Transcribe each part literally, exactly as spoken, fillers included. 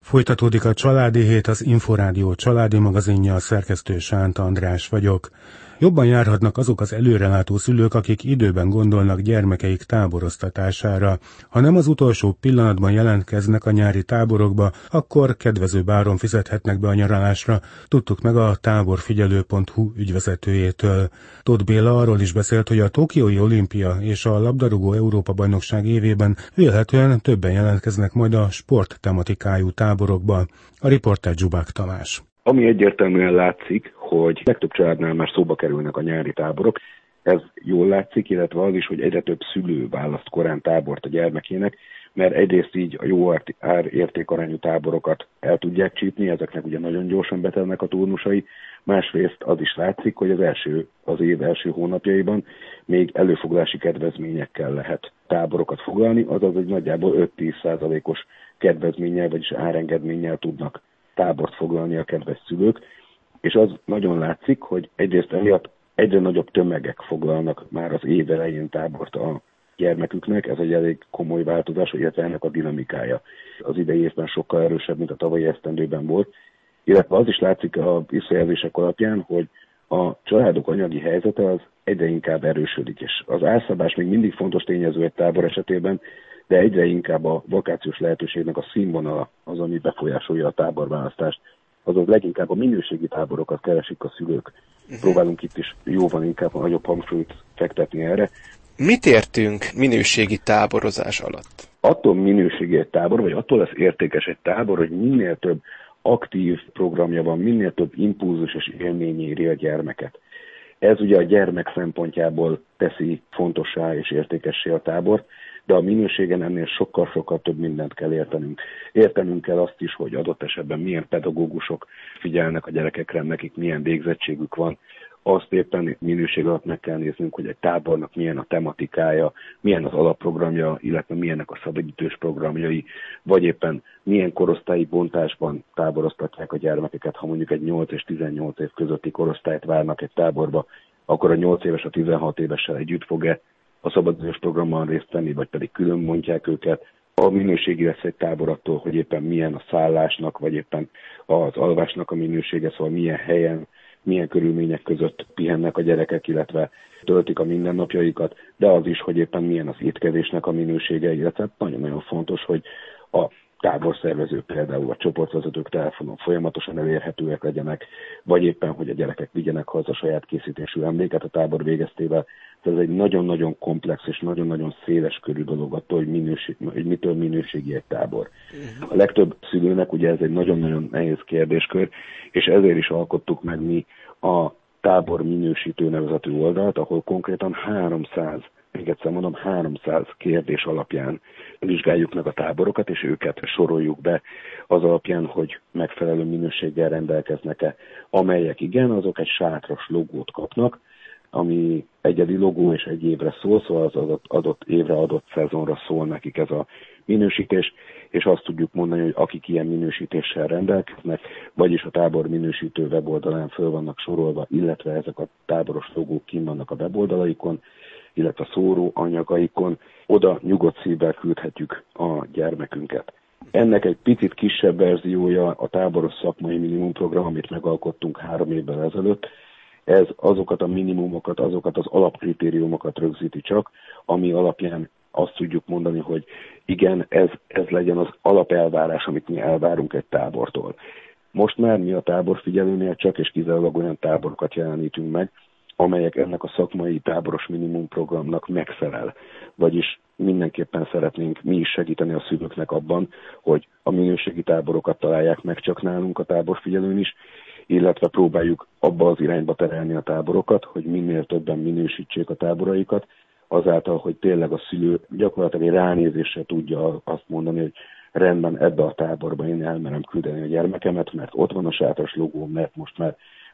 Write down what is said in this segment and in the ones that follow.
Folytatódik a Családi Hét, az Inforádió családi magazinja, a szerkesztő Sánta András vagyok. Jobban járhatnak azok az előrelátó szülők, akik időben gondolnak gyermekeik táboroztatására. Ha nem az utolsó pillanatban jelentkeznek a nyári táborokba, akkor kedvezőbb áron fizethetnek be a nyaralásra, tudtuk meg a táborfigyelő pont hu ügyvezetőjétől. Tóth Béla arról is beszélt, hogy a Tokiói olimpia és a labdarúgó Európa-bajnokság évében vélhetően többen jelentkeznek majd a sport tematikájú táborokba. A riporter Zsubák Tamás. Ami egyértelműen látszik, hogy legtöbb családnál már szóba kerülnek a nyári táborok. Ez jól látszik, illetve az is, hogy egyre több szülő választ korán tábort a gyermekének, mert egyrészt így a jó ár-értékarányú táborokat el tudják csípni, ezeknek ugye nagyon gyorsan betelnek a turnusai, másrészt az is látszik, hogy az első, az év első hónapjaiban még előfoglalási kedvezményekkel lehet táborokat foglalni, azaz egy nagyjából öt-tíz százalékos kedvezménnyel, vagyis árengedménnyel tudnak tábort foglalni a kedves szülők, és az nagyon látszik, hogy egyrészt emiatt egyre nagyobb tömegek foglalnak már az év elején tábort a gyermeküknek, ez egy elég komoly változás, illetve ennek a dinamikája az idei évben sokkal erősebb, mint a tavalyi esztendőben volt, illetve az is látszik a visszajelzések alapján, hogy a családok anyagi helyzete az egyre inkább erősödik, és az árszabás még mindig fontos tényező egy tábor esetében, de egyre inkább a vakációs lehetőségnek a színvonala az, ami befolyásolja a táborválasztást. Azaz leginkább a minőségi táborokat keresik a szülők. Uh-huh. Próbálunk itt is jóval inkább a nagyobb hangsúlyt fektetni erre. Mit értünk minőségi táborozás alatt? Attól minőségi egy tábor, vagy attól lesz értékes egy tábor, hogy minél több aktív programja van, minél több impulzus és élmény éri a gyermeket. Ez ugye a gyermek szempontjából teszi fontossá és értékessé a tábort, de a minőségen ennél sokkal-sokkal több mindent kell értenünk. Értenünk kell azt is, hogy adott esetben milyen pedagógusok figyelnek a gyerekekre, nekik milyen végzettségük van. Azt éppen minőség alatt meg kell néznünk, hogy egy tábornak milyen a tematikája, milyen az alapprogramja, illetve milyenek a szabadidős programjai, vagy éppen milyen korosztályi bontásban táboroztatják a gyermekeket. Ha mondjuk egy nyolc és tizennyolc év közötti korosztályt várnak egy táborba, akkor a nyolc éves a tizenhat évessel együtt fog-e a szabadidős programban részt venni, vagy pedig külön mondják őket. A minőségi lesz egy tábor attól, hogy éppen milyen a szállásnak, vagy éppen az alvásnak a minősége, szóval milyen helyen, milyen körülmények között pihennek a gyerekek, illetve töltik a mindennapjaikat, de az is, hogy éppen milyen az étkezésnek a minősége, illetve nagyon-nagyon fontos, hogy a táborszervezők, például a csoportvezetők telefonon folyamatosan elérhetőek legyenek, vagy éppen, hogy a gyerekek vigyenek haza saját készítésű emléket a tábor végeztével. Ez egy nagyon-nagyon komplex és nagyon-nagyon széles körű dolog attól, hogy, minőség, hogy mitől minőségi egy tábor. A legtöbb szülőnek ugye ez egy nagyon-nagyon nehéz kérdéskör, és ezért is alkottuk meg mi a tábor minősítő nevezetű oldalt, ahol konkrétan háromszáz, még egyszer mondom, háromszáz kérdés alapján vizsgáljuk meg a táborokat, és őket soroljuk be az alapján, hogy megfelelő minőséggel rendelkeznek-e. Amelyek igen, azok egy sátras logót kapnak, ami egyedi logó és egy évre szól, szóval az adott, adott évre, adott szezonra szól nekik ez a minősítés, és azt tudjuk mondani, hogy akik ilyen minősítéssel rendelkeznek, vagyis a tábor minősítő weboldalán föl vannak sorolva, illetve ezek a táboros logók kint vannak a weboldalaikon, illetve a szóró anyagaikon, oda nyugodt szívvel küldhetjük a gyermekünket. Ennek egy picit kisebb verziója a táboros szakmai minimumprogram, amit megalkottunk három évvel ezelőtt. Ez azokat a minimumokat, azokat az alapkritériumokat rögzíti csak, ami alapján azt tudjuk mondani, hogy igen, ez, ez legyen az alapelvárás, amit mi elvárunk egy tábortól. Most már mi a táborfigyelőnél csak és kizárólag olyan táborokat jelenítünk meg, amelyek ennek a szakmai táboros minimumprogramnak megfelel. Vagyis mindenképpen szeretnénk mi is segíteni a szülőknek abban, hogy a minőségi táborokat találják meg csak nálunk a táborfigyelőn is, illetve próbáljuk abba az irányba terelni a táborokat, hogy minél többen minősítsék a táboraikat, azáltal, hogy tényleg a szülő gyakorlatilag egy ránézésre tudja azt mondani, hogy rendben, ebbe a táborba én elmerem küldeni a gyermekemet, mert ott van a sátras logó, mert most már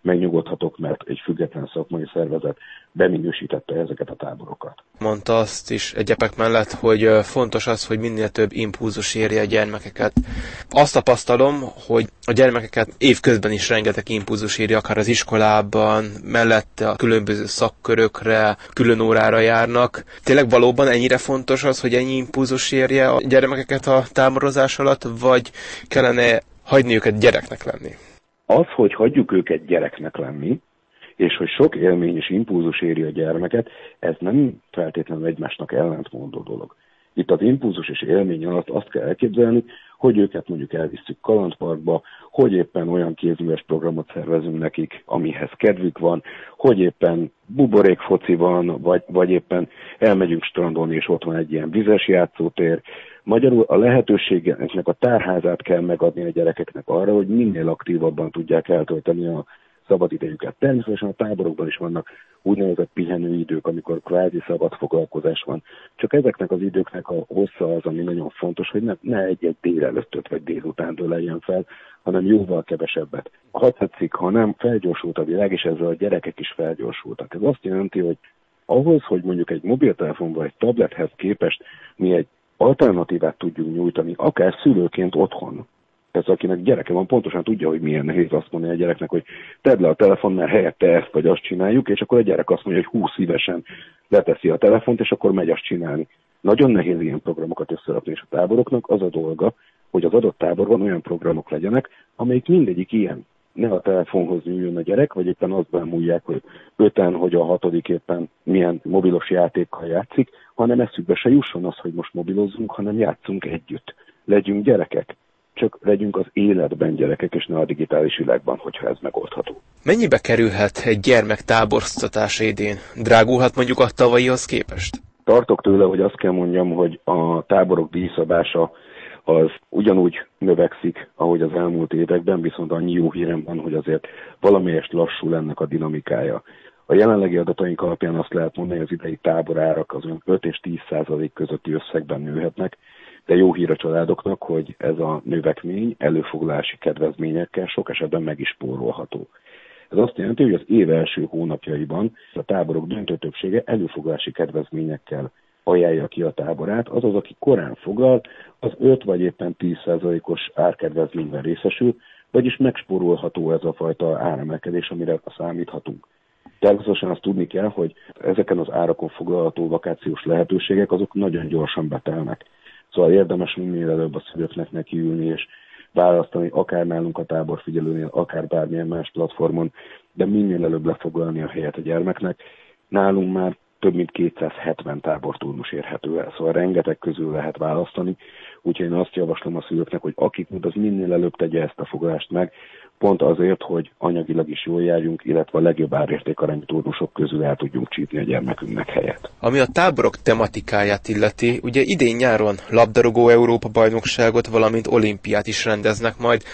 megnyugodhatok, mert egy független szakmai szervezet beminősítette ezeket a táborokat. Mondta azt is egyebek mellett, hogy fontos az, hogy minél több impulzus érje a gyermekeket. Azt tapasztalom, hogy a gyermekeket évközben is rengeteg impulzus érje, akár az iskolában, mellette a különböző szakkörökre, külön órára járnak. Tényleg valóban ennyire fontos az, hogy ennyi impulzus érje a gyermekeket a táborozás alatt, vagy kellene hagyni őket gyereknek lenni? Az, hogy hagyjuk őket gyereknek lenni, és hogy sok élmény és impulzus éri a gyermeket, ez nem feltétlenül egymásnak ellentmondó dolog. Itt az impulzus és élmény alatt azt kell elképzelni, hogy őket mondjuk elvisszük kalandparkba, hogy éppen olyan kézműves programot szervezünk nekik, amihez kedvük van, hogy éppen buborékfoci van, vagy, vagy éppen elmegyünk strandolni, és ott van egy ilyen vizes játszótér. Magyarul a lehetőségeknek a tárházát kell megadni a gyerekeknek arra, hogy minél aktívabban tudják eltölteni a szabadidejüket. Természetesen a táborokban is vannak úgynevezett pihenőidők, amikor kvázi szabad foglalkozás van. Csak ezeknek az időknek a hossza az, ami nagyon fontos, hogy ne, ne egy-egy délelőttöt vagy délután dőleljen fel, hanem jóval kevesebbet. Ha tetszik, ha nem, felgyorsult a világ, és ezzel a gyerekek is felgyorsultak. Ez azt jelenti, hogy ahhoz, hogy mondjuk egy mobiltelefon vagy egy tablethez képest mi egy alternatívát tudjunk nyújtani, akár szülőként otthon. Ez akinek gyereke van, pontosan tudja, hogy milyen nehéz azt mondani a gyereknek, hogy tedd le a telefon, mert helyette ezt vagy azt csináljuk, és akkor a gyerek azt mondja, hogy hú, szívesen leteszi a telefont, és akkor megy azt csinálni. Nagyon nehéz ilyen programokat összerakni, és a táboroknak az a dolga, hogy az adott táborban olyan programok legyenek, amelyik mindegyik ilyen. Ne a telefonhoz nyúljon a gyerek, vagy éppen azt bámulják, hogy öten, hogy a hatodik éppen milyen mobilos játékkal játszik, hanem eszükbe se jusson az, hogy most mobilozzunk, hanem játszunk együtt. Legyünk gyerekek. Csak legyünk az életben gyerekek, és ne a digitális világban, hogyha ez megoldható. Mennyibe kerülhet egy gyermek táboroztatása idén? Drágulhat mondjuk a tavalyihoz képest? Tartok tőle, hogy azt kell mondjam, hogy a táborok díjszabása az ugyanúgy növekszik, ahogy az elmúlt években, viszont annyi jó hírem van, hogy azért valamelyest lassul ennek a dinamikája. A jelenlegi adataink alapján azt lehet mondani, hogy az idei táborárak az öt és tíz százalék közötti összegben nőhetnek, de jó hír a családoknak, hogy ez a növekmény előfoglalási kedvezményekkel sok esetben meg is spórolható. Ez azt jelenti, hogy az év első hónapjaiban a táborok döntő többsége előfoglalási kedvezményekkel ajánlja ki a táborát, azaz, aki korán foglal, az öt vagy éppen tíz százalékos árkedvezményben részesül, vagyis megspórolható ez a fajta áremelkedés, amire számíthatunk. Természetesen azt tudni kell, hogy ezeken az árakon foglalható vakációs lehetőségek azok nagyon gyorsan betelnek. Szóval érdemes minél előbb a szülőknek nekiülni és választani, akár nálunk a táborfigyelőnél, akár bármilyen más platformon, de minél előbb lefoglalni a helyet a gyermeknek. Nálunk már több mint kétszázhetven táborturnus érhető el, szóval rengeteg közül lehet választani, úgyhogy én azt javaslom a szülőknek, hogy akik tud, az minél előbb tegye ezt a foglalást meg, pont azért, hogy anyagilag is jól járjunk, illetve a legjobb árértékarányú turnusok közül el tudjunk csípni a gyermekünknek helyet. Ami a táborok tematikáját illeti, ugye idén nyáron labdarúgó Európa-bajnokságot, valamint olimpiát is rendeznek majd.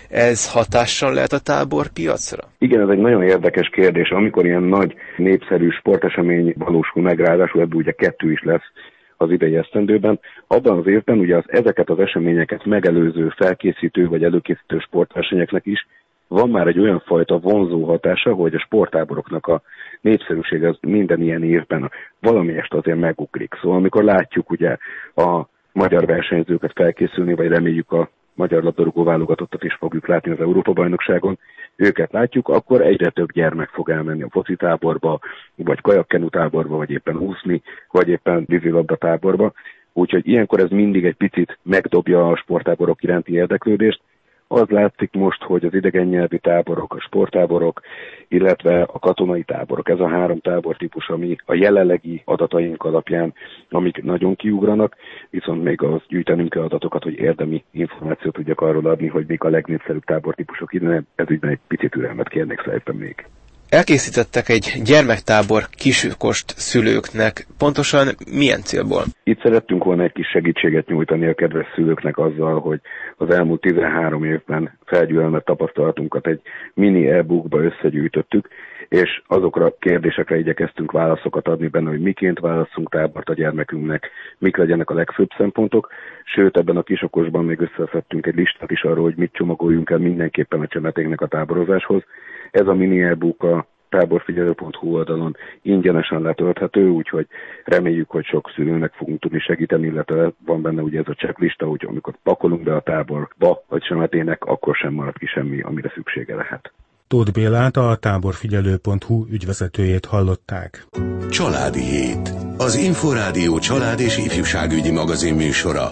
Ez hatással lehet a táborpiacra? Igen, ez egy nagyon érdekes kérdés. Amikor ilyen nagy, népszerű sportesemény valósul meg, ráadásul ebből ugye kettő is lesz az idei esztendőben, abban az évben ugye az, ezeket az eseményeket megelőző, felkészítő vagy előkészítő sportversenyeknek is van már egy olyan fajta vonzó hatása, hogy a sporttáboroknak a népszerűsége az minden ilyen évben valamelyest azért megugrik. Szóval amikor látjuk ugye a magyar versenyzőket felkészülni, vagy reméljük a magyar labdarúgó válogatottat is fogjuk látni az Európa-bajnokságon, őket látjuk, akkor egyre több gyermek fog elmenni a foci táborba, vagy kajakkenu táborba, vagy éppen úszni, vagy éppen vízilabda táborba. Úgyhogy ilyenkor ez mindig egy picit megdobja a sporttáborok iránti érdeklődést. Az látszik most, hogy az idegen nyelvi táborok, a sporttáborok, illetve a katonai táborok, ez a három tábortípus, ami a jelenlegi adataink alapján, amik nagyon kiugranak, viszont még az gyűjtenünk kell adatokat, hogy érdemi információt tudjak arról adni, hogy mik a legnépszerűbb tábortípusok ide, ez ügyben egy picit türelmet kérnék szerintem még. Elkészítettek egy gyermektábor kisükost szülőknek. Pontosan milyen célból? Itt szerettünk volna egy kis segítséget nyújtani a kedves szülőknek azzal, hogy az elmúlt tizenhárom évben felgyűlölmet tapasztalatunkat egy mini e-bookba összegyűjtöttük, és azokra a kérdésekre igyekeztünk válaszokat adni benne, hogy miként válasszunk tábort a gyermekünknek, mik legyenek a legfőbb szempontok, sőt ebben a kisokosban még összeszedtünk egy listát is arról, hogy mit csomagoljunk el mindenképpen a csemetéknek a táborozáshoz, Ez a mini e-book a táborfigyelő pont hu oldalon ingyenesen letölthető, úgyhogy reméljük, hogy sok szülőnek fogunk tudni segíteni, illetve van benne ugye ez a checklista, hogy amikor pakolunk be a táborba, vagy semetének, akkor sem marad ki semmi, amire szüksége lehet. Tóth Bélát, a táborfigyelő pont hu ügyvezetőjét hallották. Családi Hét. Az Inforádió család és ifjúságügyi magazin műsora.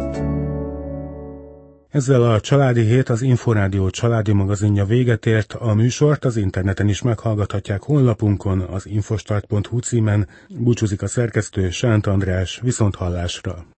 Ezzel a Családi Hét, az Inforádió családi magazinja véget ért. A műsort az interneten is meghallgathatják honlapunkon, az infostart pont hu címen. Búcsúzik a szerkesztő, Sánt András, viszonthallásra.